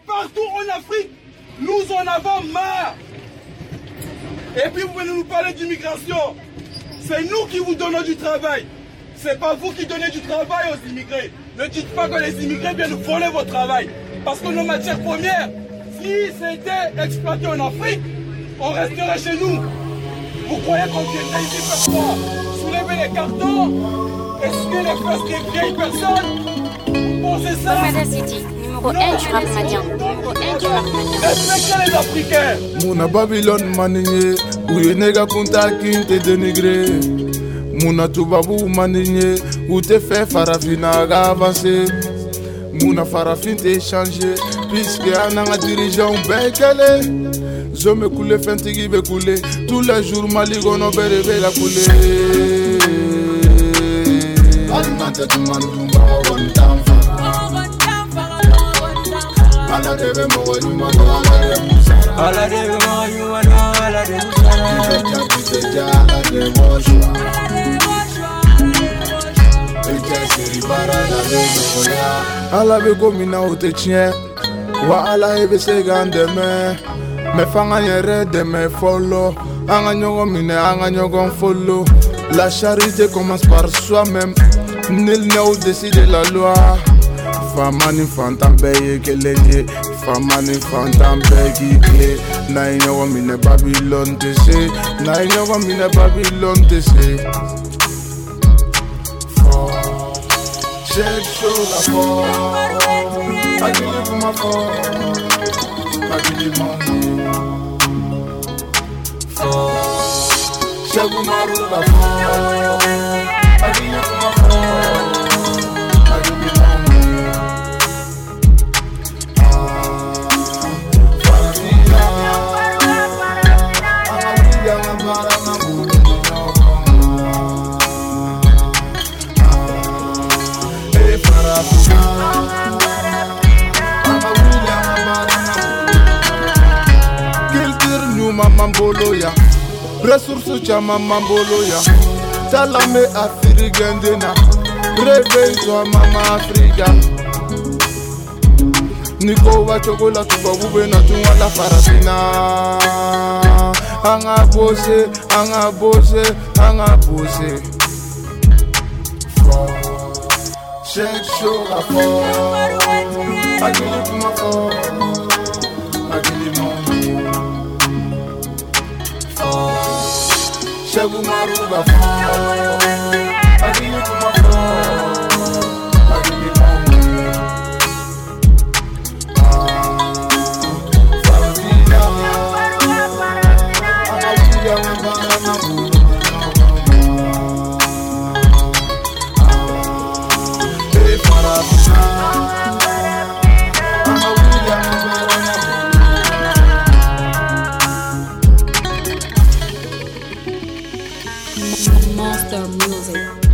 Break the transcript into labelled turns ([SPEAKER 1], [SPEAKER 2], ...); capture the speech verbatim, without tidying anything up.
[SPEAKER 1] partout en Afrique. Nous en avons marre. Et puis vous venez nous parler d'immigration. C'est nous qui vous donnons du travail. C'est pas vous qui donnez du travail aux immigrés. Ne dites pas que les immigrés viennent voler votre travail. Parce que nos matières premières, si c'était exploité en Afrique, on resterait chez nous. Vous croyez qu'on viendrait ici faire quoi? Soulever les cartons? Essuyer les fesses des vieilles personnes? Vous pensez ça?
[SPEAKER 2] Fada City, numéro un du rap madien. Numéro un du rap madien.
[SPEAKER 1] Respectez les Africains.
[SPEAKER 3] Muna Babylone maninye, uye nega kunta kinte dénigré. Muna tubabu maninye, ou te fait farafina ga avancer. Muna farafin te changé, puisque ananga dirigeant bekele. Je me coule fentigi be couler, tous les jours maligono bere be la couler. Alimante tu mandumba one tamfa. Ala debe mo wani mano ala de musara. Ala debe mo wani mano ala de musara. Iteja iteja ala de moshwa. Iteja siri bara ala de moya. Ala be gomina ote chien, wa ala ebe se gandeme. Me fanga yere de me follow. Anga nyogo mine, anga nyogo follow. La charité commence par soi-même. Nul ne décide la loi. Famani fantam beye kelenye. Famani fantam begi kle. Na nyogo mine Babylone te se. Na nyogo mine Babylone te se. Check show la for. I give you my for. I give you money. For Shabu Maru la for. I give you my for. I give you money. Ah, Farafina. I'm a big young man, I'm a good young. Ah, hey Farafina. Mamambolo ya ressources cha mamambolo ya talame afrigendena réveille-toi mama Africa niko wa chokola tuba bube na tunwa la farafina anga bose anga bose anga bose shake show la for I give you my for I give you money. Shabu Maru la for. I give you my for. I give you money. Ah, Farafina. I'm a big young man, I'm a good young. Ah, hey Farafina. I'm a big young man, I'm a
[SPEAKER 2] Monster Music.